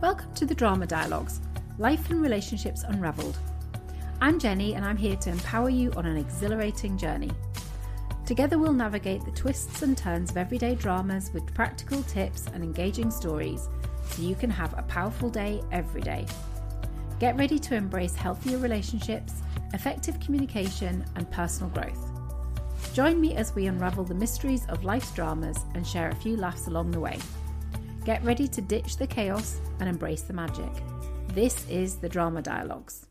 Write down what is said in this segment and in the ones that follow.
Welcome to the Drama Dialogues, Life and Relationships Unravelled. I'm Jenny and I'm here to empower you on an exhilarating journey. Together we'll navigate the twists and turns of everyday dramas with practical tips and engaging stories so you can have a powerful day every day. Get ready to embrace healthier relationships, effective communication and personal growth. Join me as we unravel the mysteries of life's dramas and share a few laughs along the way. Get ready to ditch the chaos and embrace the magic. This is the Drama Dialogues.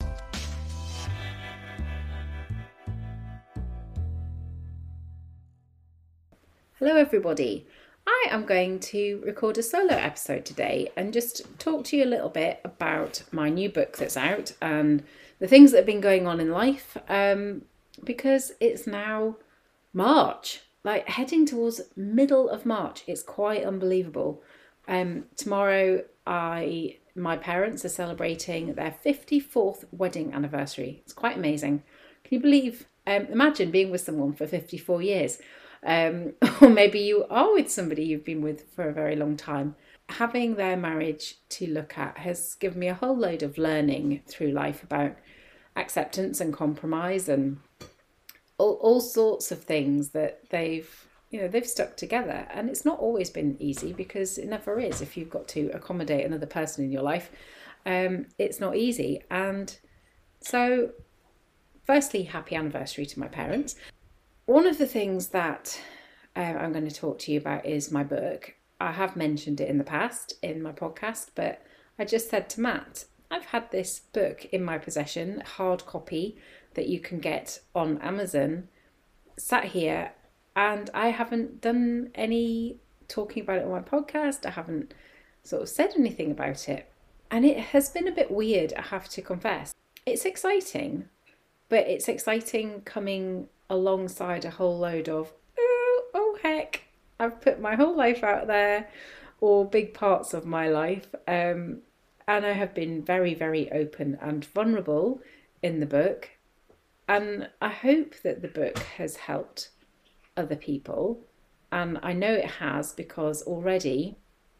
Hello everybody. I am going to record a solo episode today and just talk to you a little bit about my new book that's out and the things that have been going on in life, because it's now March. Like heading towards middle of March. It's quite unbelievable. Tomorrow my parents are celebrating their 54th wedding anniversary. It's quite amazing. Can you believe, imagine being with someone for 54 years. Or maybe you are with somebody you've been with for a very long time. Having their marriage to look at has given me a whole load of learning through life about acceptance and compromise and all sorts of things that they've stuck together. And it's not always been easy, because it never is. If you've got to accommodate another person in your life, it's not easy. And so firstly, happy anniversary to my parents. One of the things that I'm going to talk to you about is my book. I have mentioned it in the past in my podcast, but I just said to Matt, I've had this book in my possession, hard copy, that you can get on Amazon, sat here, and I haven't done any talking about it on my podcast. I haven't sort of said anything about it. And it has been a bit weird, I have to confess. It's exciting, but it's exciting coming alongside a whole load of, oh heck, I've put my whole life out there, or big parts of my life. And I have been very, very open and vulnerable in the book. And I hope that the book has helped other people. And I know it has, because already,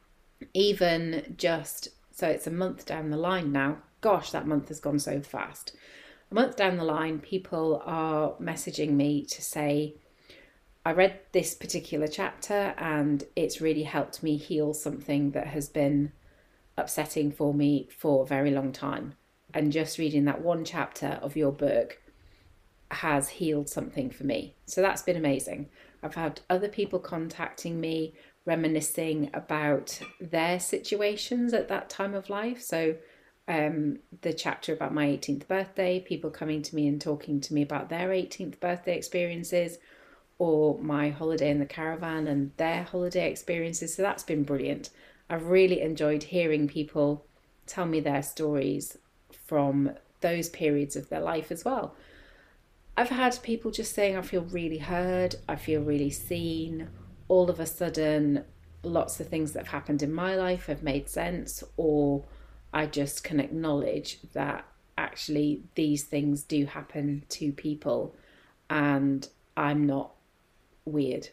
even just, so it's a month down the line now. Gosh, that month has gone so fast. A month down the line, people are messaging me to say, I read this particular chapter and it's really helped me heal something that has been upsetting for me for a very long time. And just reading that one chapter of your book has healed something for me. So that's been amazing. I've had other people contacting me, reminiscing about their situations at that time of life. So the chapter about my 18th birthday, people coming to me and talking to me about their 18th birthday experiences, or my holiday in the caravan and their holiday experiences. So that's been brilliant. I've really enjoyed hearing people tell me their stories from those periods of their life as well. I've had people just saying, I feel really heard, I feel really seen. All of a sudden, lots of things that have happened in my life have made sense, or I just can acknowledge that actually these things do happen to people and I'm not weird.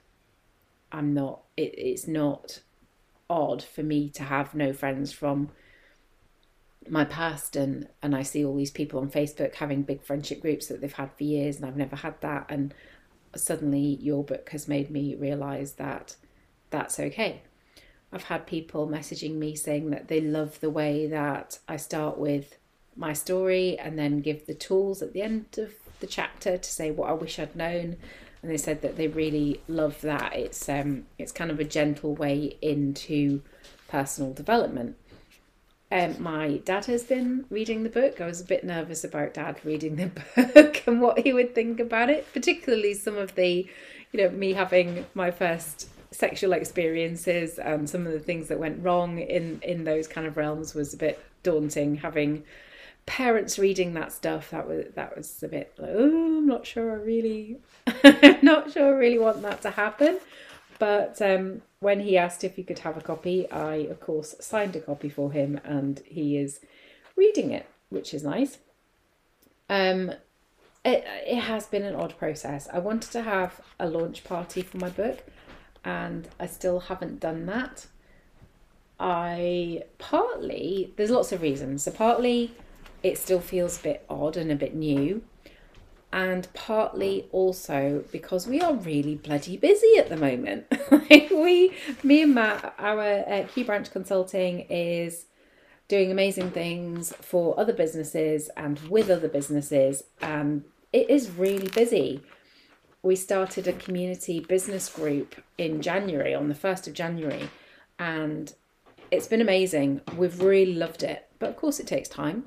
It's not odd for me to have no friends from my past, and I see all these people on Facebook having big friendship groups that they've had for years, and I've never had that. And suddenly your book has made me realise that that's okay. I've had people messaging me saying that they love the way that I start with my story and then give the tools at the end of the chapter to say what I wish I'd known. And they said that they really love that. It's kind of a gentle way into personal development. My dad has been reading the book. I was a bit nervous about Dad reading the book and what he would think about it, particularly some of the, me having my first sexual experiences and some of the things that went wrong in those kind of realms was a bit daunting. Having parents reading that stuff, that was a bit like, I'm not sure I really want that to happen. But when he asked if he could have a copy, I, of course, signed a copy for him, and he is reading it, which is nice. It has been an odd process. I wanted to have a launch party for my book, and I still haven't done that. There's lots of reasons. So partly it still feels a bit odd and a bit new. And partly also because we are really bloody busy at the moment. Me and Matt, our Q Branch Consulting is doing amazing things for other businesses and with other businesses. And it is really busy. We started a community business group in January, on the 1st of January, and it's been amazing. We've really loved it. But of course it takes time.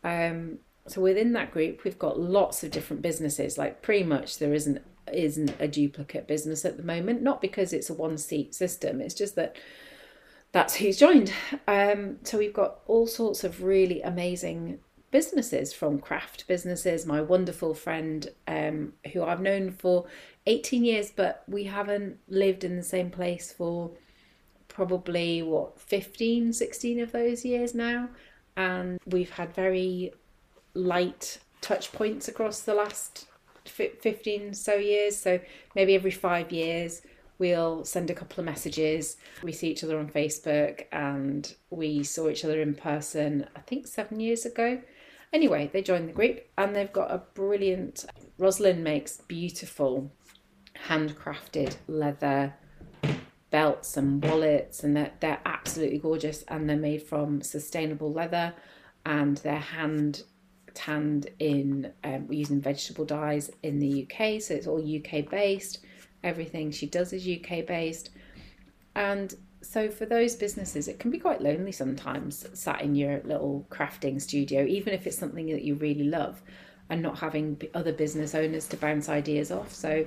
So within that group, we've got lots of different businesses. Like pretty much there isn't a duplicate business at the moment. Not because it's a one-seat system. It's just that that's who's joined. So we've got all sorts of really amazing businesses, from craft businesses. My wonderful friend, who I've known for 18 years, but we haven't lived in the same place for probably 15, 16 of those years now. And we've had very light touch points across the last 15 so years. So maybe every 5 years we'll send a couple of messages. We see each other on Facebook, and we saw each other in person, I think 7 years ago. Anyway, they joined the group, and they've got a brilliant... Rosalind makes beautiful handcrafted leather belts and wallets, and they're absolutely gorgeous, and they're made from sustainable leather, and they're hand tanned in using vegetable dyes in the UK, so it's all UK based. Everything she does is UK based. And so for those businesses, it can be quite lonely sometimes, sat in your little crafting studio, even if it's something that you really love, and not having other business owners to bounce ideas off. So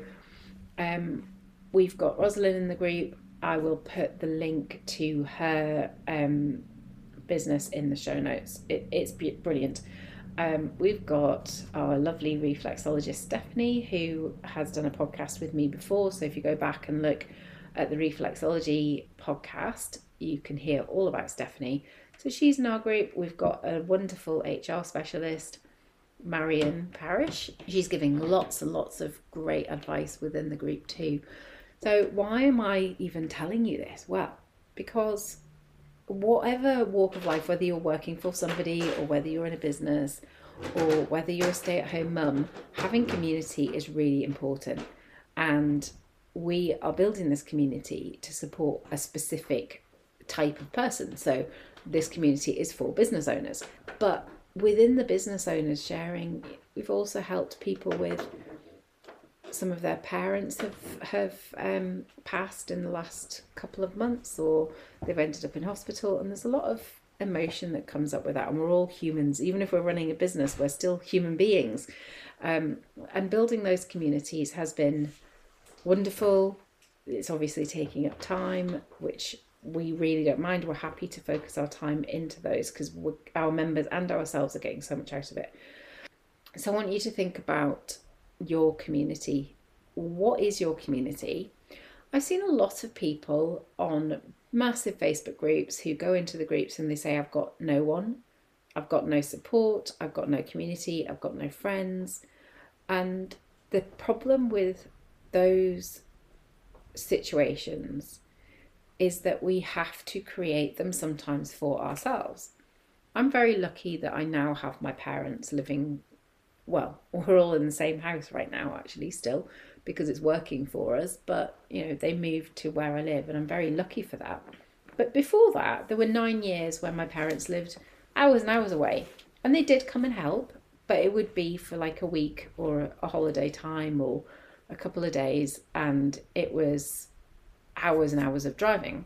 we've got Rosalind in the group. I will put the link to her business in the show notes. It's brilliant. We've got our lovely reflexologist Stephanie, who has done a podcast with me before. So if you go back and look at the reflexology podcast, you can hear all about Stephanie. So she's in our group. We've got a wonderful HR specialist, Marion Parrish. She's giving lots and lots of great advice within the group too. So why am I even telling you this? Well, because whatever walk of life, whether you're working for somebody or whether you're in a business or whether you're a stay-at-home mum, having community is really important. And we are building this community to support a specific type of person. So this community is for business owners. But within the business owners sharing, we've also helped people with... Some of their parents have passed in the last couple of months, or they've ended up in hospital, and there's a lot of emotion that comes up with that. And we're all humans. Even if we're running a business, we're still human beings. And building those communities has been wonderful. It's obviously taking up time, which we really don't mind. We're happy to focus our time into those because our members and ourselves are getting so much out of it. So I want you to think about your community. What is your community? I've seen a lot of people on massive Facebook groups who go into the groups and they say, I've got no one, I've got no support, I've got no community, I've got no friends. And the problem with those situations is that we have to create them sometimes for ourselves. I'm very lucky that I now have my parents living... Well, we're all in the same house right now, actually, still, because it's working for us. But, they moved to where I live, and I'm very lucky for that. But before that, there were 9 years when my parents lived hours and hours away. And they did come and help, but it would be for like a week or a holiday time or a couple of days. And it was hours and hours of driving.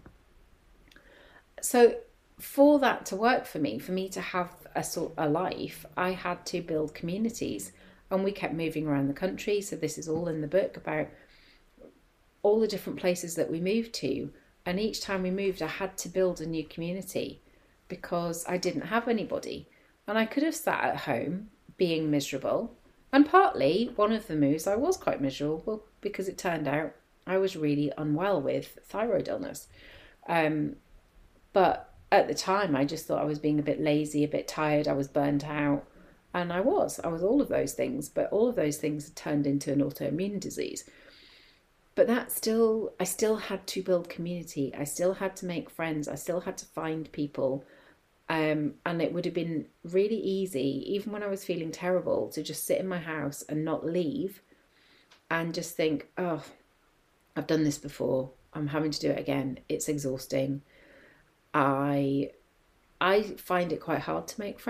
So for that to work for me to have a life, I had to build communities, and we kept moving around the country. So this is all in the book about all the different places that we moved to. And each time we moved, I had to build a new community because I didn't have anybody. And I could have sat at home being miserable. And partly one of the moves, I was quite miserable because it turned out I was really unwell with thyroid illness. But at the time, I just thought I was being a bit lazy, a bit tired, I was burnt out. And I was all of those things, but all of those things had turned into an autoimmune disease. But I still had to build community. I still had to make friends. I still had to find people. And it would have been really easy, even when I was feeling terrible, to just sit in my house and not leave and just think, oh, I've done this before. I'm having to do it again. It's exhausting. I I find it quite hard to make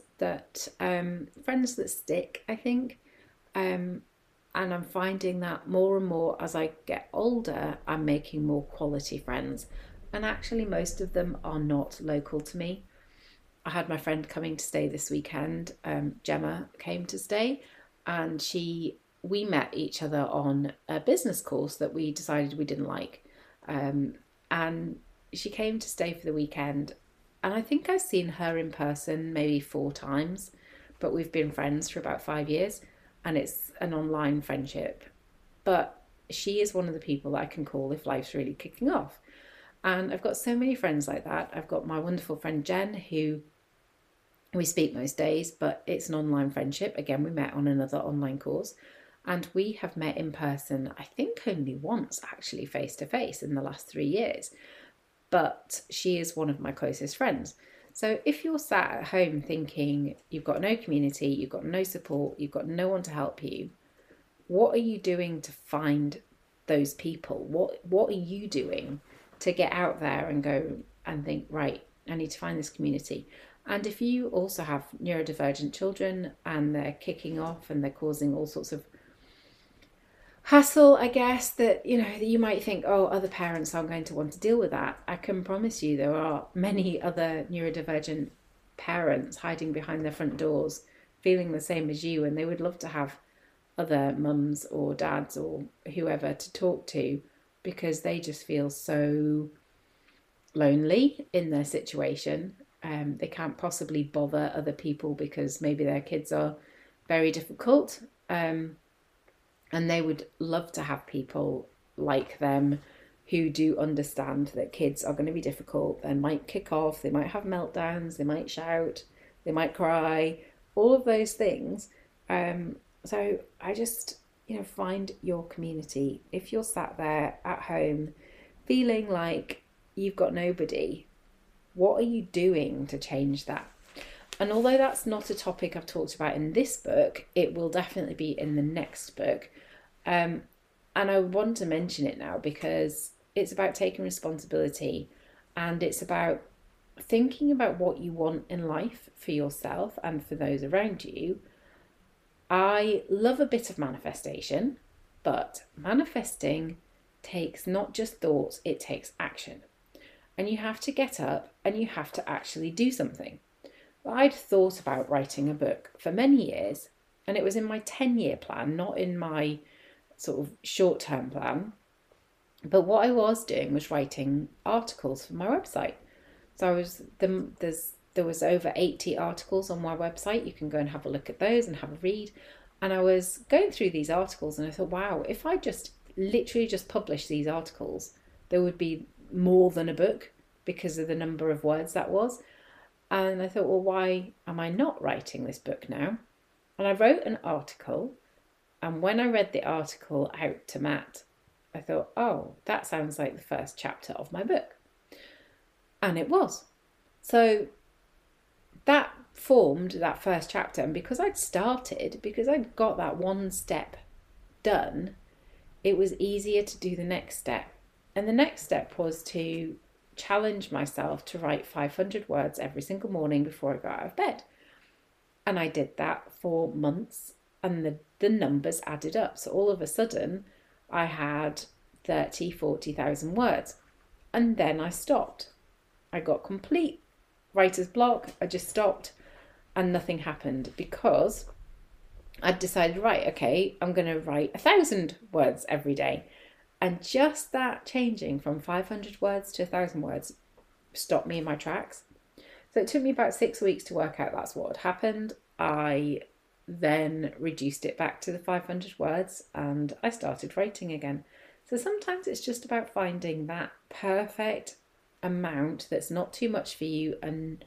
friends that stick, I think. Um, and I'm finding that more and more as I get older, I'm making more quality friends. And actually, most of them are not local to me. I had my friend coming to stay this weekend. Gemma came to stay, and we met each other on a business course that we decided we didn't like. Um, and she came to stay for the weekend, and I think I've seen her in person maybe 4 times, but we've been friends for about 5 years, and it's an online friendship. But she is one of the people that I can call if life's really kicking off. And I've got so many friends like that. I've got my wonderful friend Jen, who we speak most days, but it's an online friendship. Again, we met on another online course. And we have met in person, I think only once actually, face to face in the last 3 years. But she is one of my closest friends. So if you're sat at home thinking you've got no community, you've got no support, you've got no one to help you, what are you doing to find those people? What are you doing to get out there and go and think, right, I need to find this community? And if you also have neurodivergent children and they're kicking off and they're causing all sorts of hassle, I guess, that you might think, oh, other parents aren't going to want to deal with that. I can promise you there are many other neurodivergent parents hiding behind their front doors feeling the same as you, and they would love to have other mums or dads or whoever to talk to, because they just feel so lonely in their situation. They can't possibly bother other people because maybe their kids are very difficult. And they would love to have people like them who do understand that kids are going to be difficult. They might kick off, they might have meltdowns, they might shout, they might cry, all of those things. So I just, find your community. If you're sat there at home feeling like you've got nobody, what are you doing to change that? And although that's not a topic I've talked about in this book, it will definitely be in the next book. And I want to mention it now because it's about taking responsibility, and it's about thinking about what you want in life for yourself and for those around you. I love a bit of manifestation, but manifesting takes not just thoughts, it takes action. And you have to get up and you have to actually do something. I'd thought about writing a book for many years, and it was in my 10-year plan, not in my sort of short-term plan. But what I was doing was writing articles for my website. So there was over 80 articles on my website. You can go and have a look at those and have a read. And I was going through these articles and I thought, wow, if I just literally just published these articles, there would be more than a book because of the number of words that was. And I thought, well, why am I not writing this book now? And I wrote an article. And when I read the article out to Matt, I thought, oh, that sounds like the first chapter of my book. And it was. So that formed that first chapter. And because I'd got that one step done, it was easier to do the next step. And the next step was to challenge myself to write 500 words every single morning before I got out of bed. And I did that for months, and the numbers added up. So all of a sudden I had 40,000 words. And then I stopped. I got complete writer's block. I just stopped and nothing happened because I'd decided, right, okay, I'm going to write 1,000 words every day. And just that changing from 500 words to 1,000 words stopped me in my tracks. So it took me about 6 weeks to work out that's what had happened. I then reduced it back to the 500 words and I started writing again. So sometimes it's just about finding that perfect amount that's not too much for you and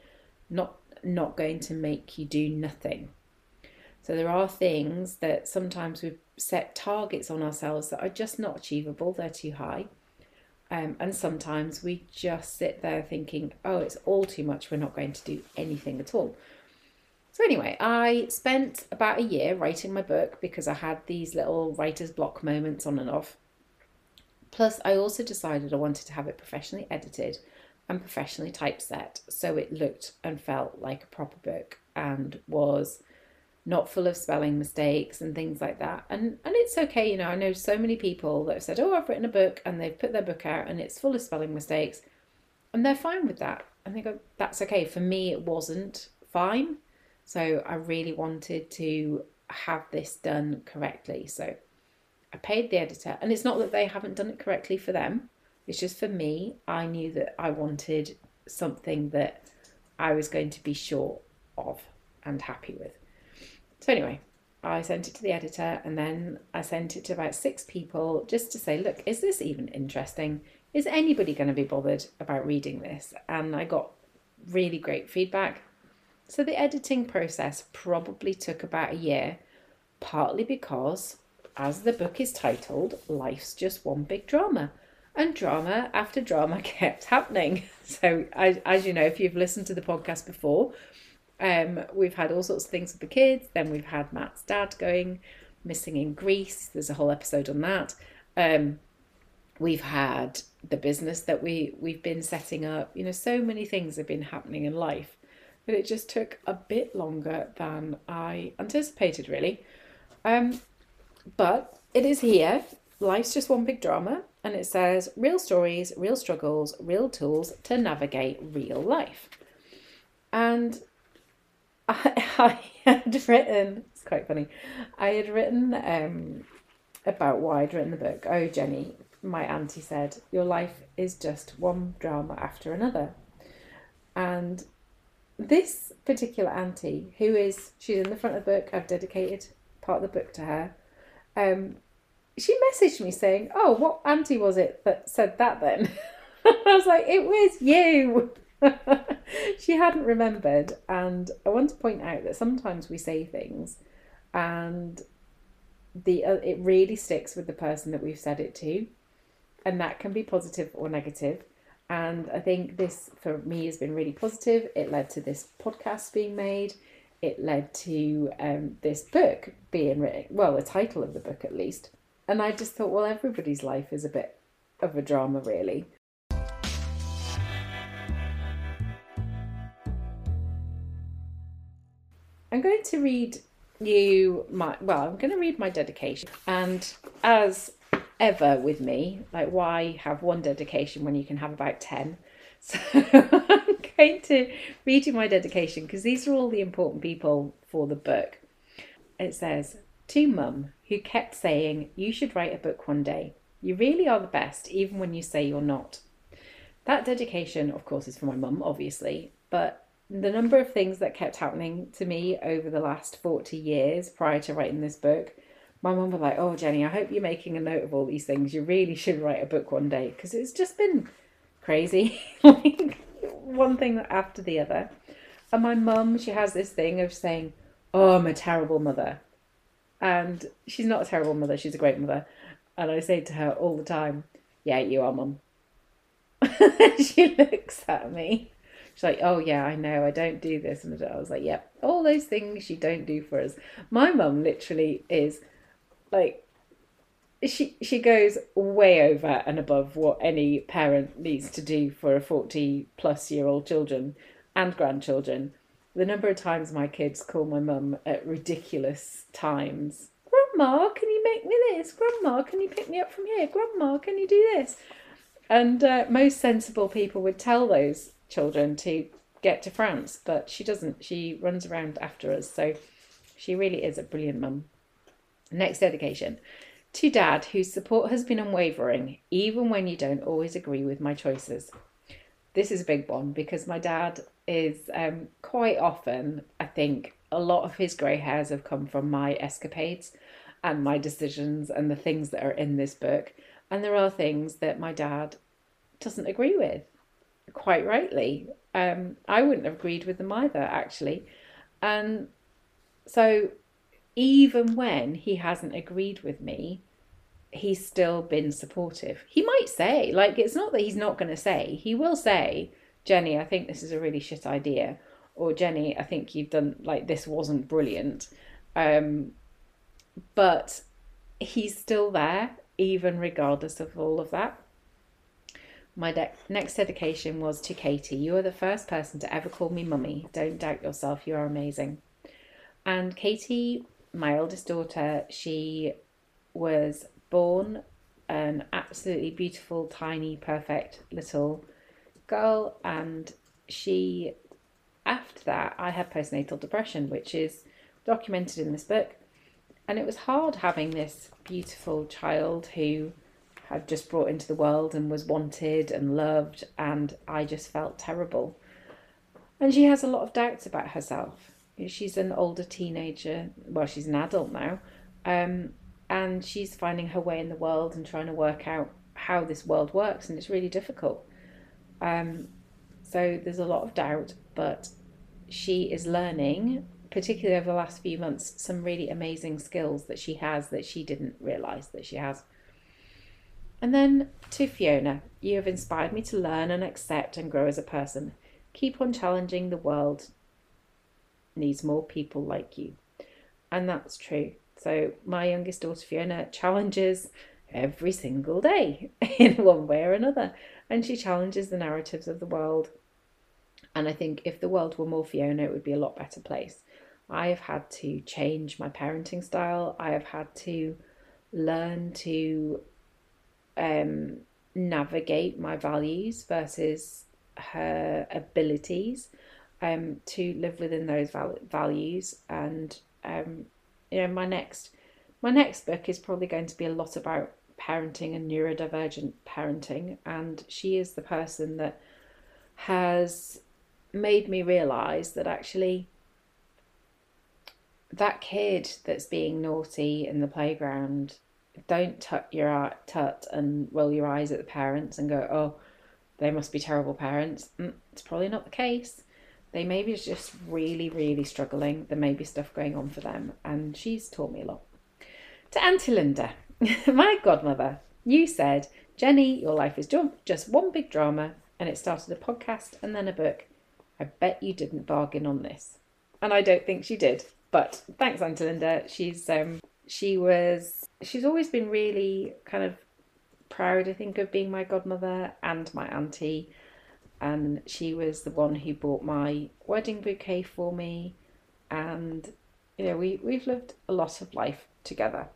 not going to make you do nothing. So there are things that sometimes set targets on ourselves that are just not achievable, they're too high. And sometimes we just sit there thinking, oh, it's all too much, we're not going to do anything at all. So anyway, I spent about a year writing my book because I had these little writer's block moments on and off. Plus, I also decided I wanted to have it professionally edited and professionally typeset, so it looked and felt like a proper book and was not full of spelling mistakes and things like that. And it's okay, I know so many people that have said, oh, I've written a book, and they've put their book out and it's full of spelling mistakes, and they're fine with that. And they go, that's okay. For me, it wasn't fine. So I really wanted to have this done correctly. So I paid the editor, and it's not that they haven't done it correctly for them. It's just for me, I knew that I wanted something that I was going to be sure of and happy with. So anyway, I sent it to the editor, and then I sent it to about 6 people just to say, look, is this even interesting? Is anybody going to be bothered about reading this? And I got really great feedback. So the editing process probably took about a year, partly because, as the book is titled, life's just one big drama. And drama after drama kept happening. So as you know, if you've listened to the podcast before, we've had all sorts of things with the kids. Then we've had Matt's dad going missing in Greece. There's a whole episode on that. We've had the business that we've been setting up. So many things have been happening in life. But it just took a bit longer than I anticipated, really. But it is here. Life's just one big drama. And it says, real stories, real struggles, real tools to navigate real life. And I had written, it's quite funny, I had written about why I'd written the book. Oh, Jenny, my auntie said, your life is just one drama after another. And this particular auntie, she's in the front of the book, I've dedicated part of the book to her, she messaged me saying, oh, what auntie was it that said that then? I was like, it was you. She hadn't remembered. And I want to point out that sometimes we say things and it really sticks with the person that we've said it to, and that can be positive or negative. And I think this, for me, has been really positive. It led to this podcast being made. It led to this book being written, well, the title of the book at least. And I just thought, well, everybody's life is a bit of a drama, really. I'm going to read my dedication. And as ever with me, like, why have one dedication when you can have about 10? So I'm going to read you my dedication because these are all the important people for the book. It says, to Mum, who kept saying, you should write a book one day. You really are the best, even when you say you're not. That dedication, of course, is for my mum, obviously, but the number of things that kept happening to me over the last 40 years prior to writing this book, my mum was like, oh, Jenny, I hope you're making a note of all these things. You really should write a book one day, because it's just been crazy, like one thing after the other. And my mum, she has this thing of saying, oh, I'm a terrible mother. And she's not a terrible mother, she's a great mother. And I say to her all the time, yeah, you are, Mum. She looks at me. She's like, oh yeah, I know, I don't do this. And I was like, yep, all those things you don't do for us. My mum literally is like, she goes way over and above what any parent needs to do for a 40-plus-year-old children and grandchildren. The number of times my kids call my mum at ridiculous times. Grandma, can you make me this? Grandma, can you pick me up from here? Grandma, can you do this? And most sensible people would tell those children to get to France, but she doesn't. She runs around after us. So she really is a brilliant mum. Next dedication. To Dad, whose support has been unwavering, even when you don't always agree with my choices. This is a big one because my dad is quite often, I think, a lot of his grey hairs have come from my escapades and my decisions and the things that are in this book. And there are things that my dad doesn't agree with, quite rightly. I wouldn't have agreed with them either, actually. And so even when he hasn't agreed with me, he's still been supportive. He might say, like, it's not that he's not going to say, he will say, Jenny, I think this is a really shit idea. Or Jenny, I think you've done, like, this wasn't brilliant. But he's still there, even regardless of all of that. My next dedication was to Katie. You are the first person to ever call me mummy. Don't doubt yourself. You are amazing. And Katie, my oldest daughter, she was born an absolutely beautiful, tiny, perfect little girl. And she, after that, I had postnatal depression, which is documented in this book. And it was hard having this beautiful child who had just brought into the world and was wanted and loved, and I just felt terrible. And she has a lot of doubts about herself. She's an older teenager, well, she's an adult now, and she's finding her way in the world and trying to work out how this world works, and it's really difficult. So there's a lot of doubt, but she is learning, particularly over the last few months, some really amazing skills that she has that she didn't realise that she has. And then to Fiona, you have inspired me to learn and accept and grow as a person. Keep on challenging. The world needs more people like you. And that's true. So my youngest daughter Fiona challenges every single day in one way or another. And she challenges the narratives of the world. And I think if the world were more Fiona, it would be a lot better place. I have had to change my parenting style. I have had to learn to navigate my values versus her abilities, to live within those values. And my next book is probably going to be a lot about parenting and neurodivergent parenting, and she is the person that has made me realize that actually that kid that's being naughty in the playground, don't tut and roll your eyes at the parents and go, oh, they must be terrible parents. It's probably not the case. They may be just really, really struggling. There may be stuff going on for them. And she's taught me a lot. To Auntie Linda, my godmother, you said, Jenny, your life is just one big drama, and it started a podcast and then a book. I bet you didn't bargain on this. And I don't think she did. But thanks, Auntie Linda. She's always been really kind of proud, I think, of being my godmother and my auntie. And she was the one who bought my wedding bouquet for me. And, we've lived a lot of life together.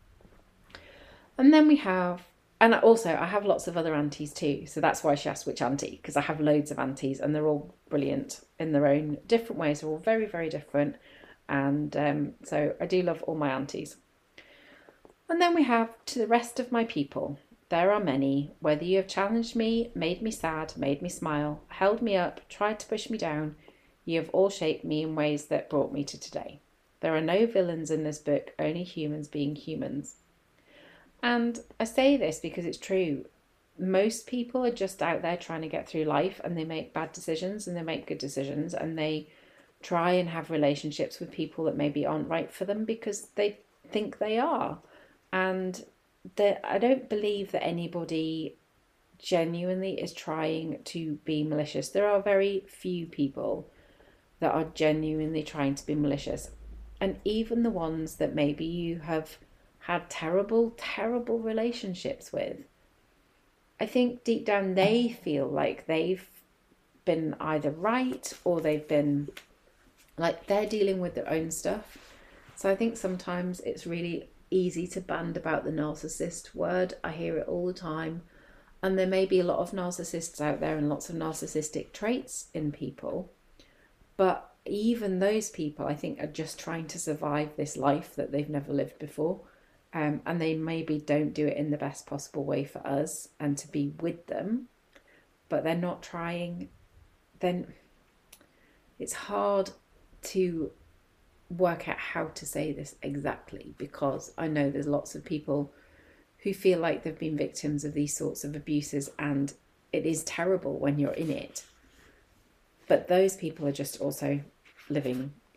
And then and also I have lots of other aunties too. So that's why she asked which auntie, because I have loads of aunties and they're all brilliant in their own different ways. They're all very, very different. And so I do love all my aunties. And then we have to the rest of my people. There are many, whether you have challenged me, made me sad, made me smile, held me up, tried to push me down, you have all shaped me in ways that brought me to today. There are no villains in this book, only humans being humans. And I say this because it's true. Most people are just out there trying to get through life, and they make bad decisions and they make good decisions, and they try and have relationships with people that maybe aren't right for them because they think they are. And I don't believe that anybody genuinely is trying to be malicious. There are very few people that are genuinely trying to be malicious. And even the ones that maybe you have had terrible, terrible relationships with, I think deep down they feel like they've been either right or they've been like they're dealing with their own stuff. So I think sometimes it's really easy to band about the narcissist word. I hear it all the time. And there may be a lot of narcissists out there and lots of narcissistic traits in people. But even those people, I think, are just trying to survive this life that they've never lived before. And they maybe don't do it in the best possible way for us and to be with them. But they're not trying. Then it's hard to work out how to say this exactly, because I know there's lots of people who feel like they've been victims of these sorts of abuses, and it is terrible when you're in it. But those people are just also living life.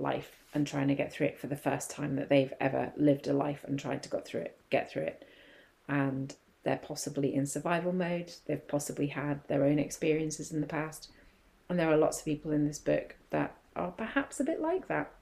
and trying to get through it for the first time that they've ever lived a life and tried to get through it. And they're possibly in survival mode. They've possibly had their own experiences in the past. And there are lots of people in this book that are perhaps a bit like that.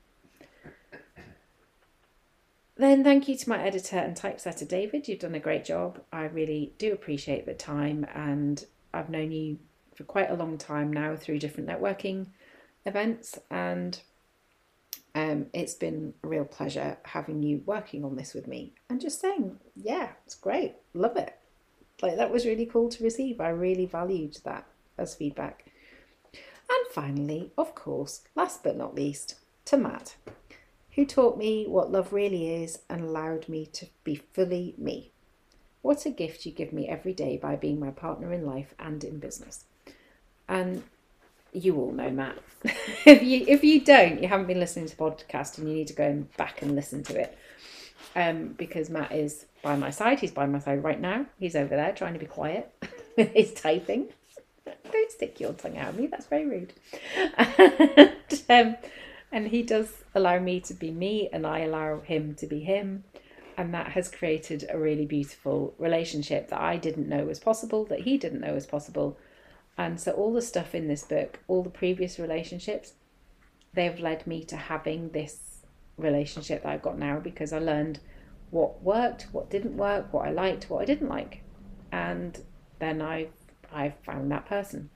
Then thank you to my editor and typesetter, David. You've done a great job. I really do appreciate the time, and I've known you for quite a long time now through different networking events, and it's been a real pleasure having you working on this with me and just saying, yeah, it's great, love it. Like, that was really cool to receive. I really valued that as feedback. And finally, of course, last but not least, to Matt, who taught me what love really is and allowed me to be fully me. What a gift you give me every day by being my partner in life and in business. And you all know Matt. if you don't, you haven't been listening to the podcast, and you need to go back and listen to it. Because Matt is by my side. He's by my side right now. He's over there trying to be quiet with his typing. Don't stick your tongue out at me. That's very rude. And he does allow me to be me, and I allow him to be him. And that has created a really beautiful relationship that I didn't know was possible, that he didn't know was possible. And so all the stuff in this book, all the previous relationships, they've led me to having this relationship that I've got now, because I learned what worked, what didn't work, what I liked, what I didn't like. And then I've found that person.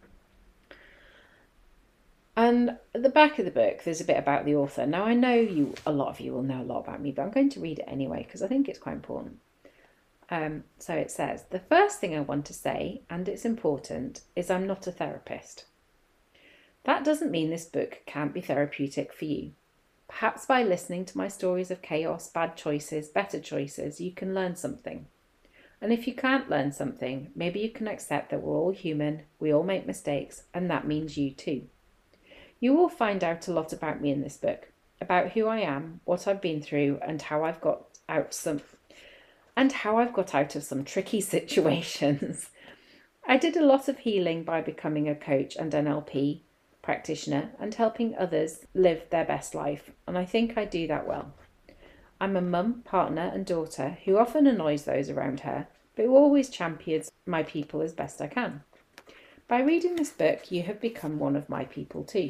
And at the back of the book, there's a bit about the author. Now, I know a lot of you will know a lot about me, but I'm going to read it anyway because I think it's quite important. So it says, the first thing I want to say, and it's important, is I'm not a therapist. That doesn't mean this book can't be therapeutic for you. Perhaps by listening to my stories of chaos, bad choices, better choices, you can learn something. And if you can't learn something, maybe you can accept that we're all human, we all make mistakes, and that means you too. You will find out a lot about me in this book, about who I am, what I've been through, and how I've got out of some tricky situations. I did a lot of healing by becoming a coach and NLP practitioner and helping others live their best life, and I think I do that well. I'm a mum, partner, and daughter who often annoys those around her, but who always champions my people as best I can. By reading this book, you have become one of my people too.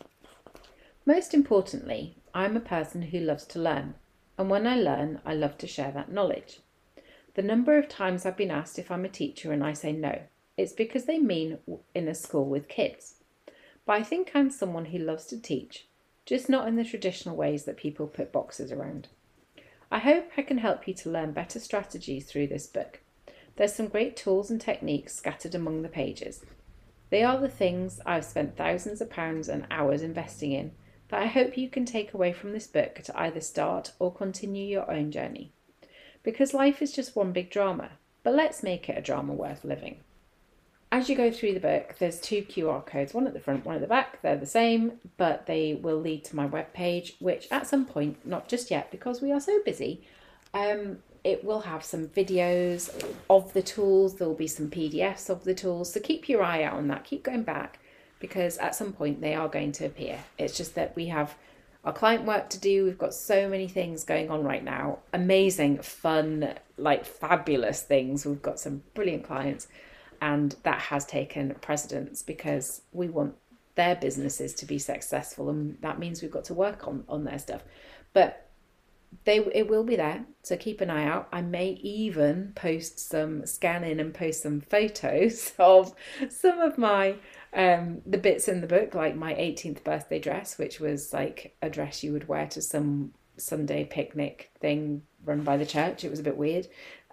Most importantly, I'm a person who loves to learn, and when I learn, I love to share that knowledge. The number of times I've been asked if I'm a teacher and I say no, it's because they mean in a school with kids. But I think I'm someone who loves to teach, just not in the traditional ways that people put boxes around. I hope I can help you to learn better strategies through this book. There's some great tools and techniques scattered among the pages. They are the things I've spent thousands of pounds and hours investing in that I hope you can take away from this book to either start or continue your own journey. Because life is just one big drama, but let's make it a drama worth living. As you go through the book, there's 2 QR codes, one at the front, one at the back. They're the same, but they will lead to my webpage, which at some point, not just yet because we are so busy, it will have some videos of the tools. There will be some PDFs of the tools. So keep your eye out on that. Keep going back, because at some point they are going to appear. It's just that we have our client work to do. We've got so many things going on right now. Amazing, fun, like fabulous things. We've got some brilliant clients, and that has taken precedence because we want their businesses to be successful, and that means we've got to work on their stuff. But it will be there, so keep an eye out. I may even scan in and post some photos of some of my the bits in the book, like my 18th birthday dress, which was like a dress you would wear to some Sunday picnic thing run by the church. It was a bit weird,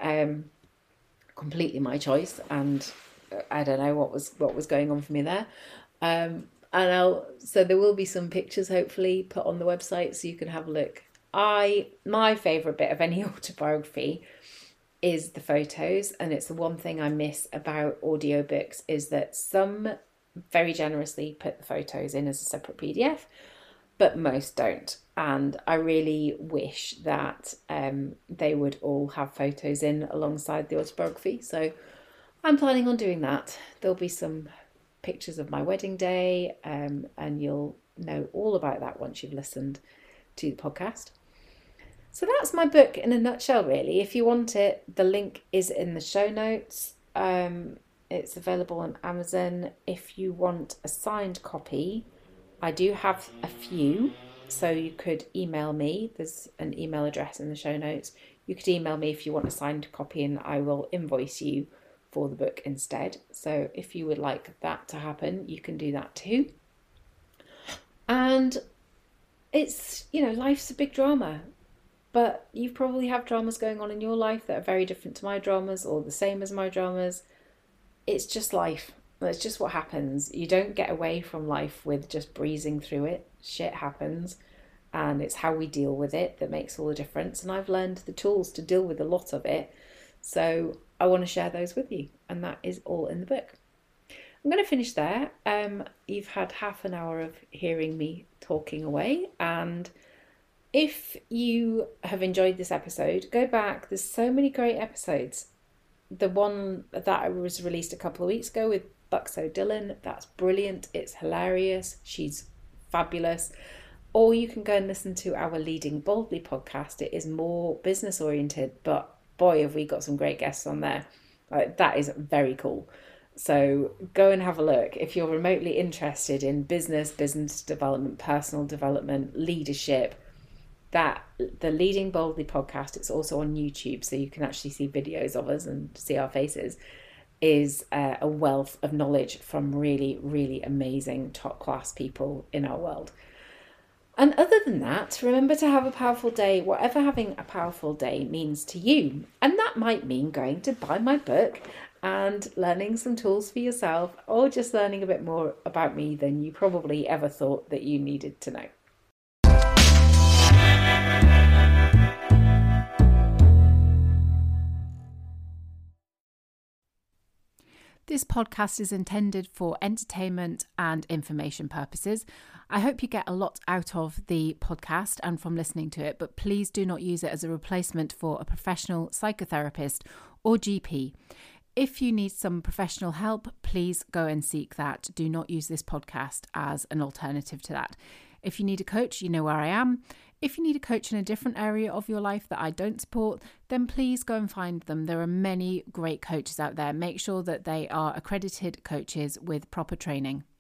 completely my choice, and I don't know what was going on for me there. So there will be some pictures hopefully put on the website so you can have a look. My favourite bit of any autobiography is the photos, and it's the one thing I miss about audiobooks is that some very generously put the photos in as a separate PDF, but most don't. And I really wish that they would all have photos in alongside the autobiography. So I'm planning on doing that. There'll be some pictures of my wedding day, and you'll know all about that once you've listened to the podcast. So that's my book in a nutshell, really. If you want it, the link is in the show notes. It's available on Amazon. If you want a signed copy, I do have a few, so you could email me. There's an email address in the show notes. You could email me if you want a signed copy, and I will invoice you for the book instead. So if you would like that to happen, you can do that too. And it's, life's a big drama, but you probably have dramas going on in your life that are very different to my dramas or the same as my dramas. It's just life. It's just what happens. You don't get away from life with just breezing through it. Shit happens, and it's how we deal with it that makes all the difference. And I've learned the tools to deal with a lot of it. So I want to share those with you, and that is all in the book. I'm going to finish there. You've had half an hour of hearing me talking away, and if you have enjoyed this episode, go back. There's so many great episodes. The one that was released a couple of weeks ago with Buxo Dillon, that's brilliant. It's hilarious. She's fabulous. Or you can go and listen to our Leading Boldly podcast. It is more business oriented, but boy, have we got some great guests on there. That is very cool. So go and have a look. If you're remotely interested in business development, personal development, leadership, the Leading Boldly podcast, it's also on YouTube, so you can actually see videos of us and see our faces, is a wealth of knowledge from really, really amazing top class people in our world. And other than that, remember to have a powerful day, whatever having a powerful day means to you. And that might mean going to buy my book and learning some tools for yourself, or just learning a bit more about me than you probably ever thought that you needed to know. This podcast is intended for entertainment and information purposes. I hope you get a lot out of the podcast and from listening to it, but please do not use it as a replacement for a professional psychotherapist or GP. If you need some professional help, please go and seek that. Do not use this podcast as an alternative to that. If you need a coach, you know where I am. If you need a coach in a different area of your life that I don't support, then please go and find them. There are many great coaches out there. Make sure that they are accredited coaches with proper training.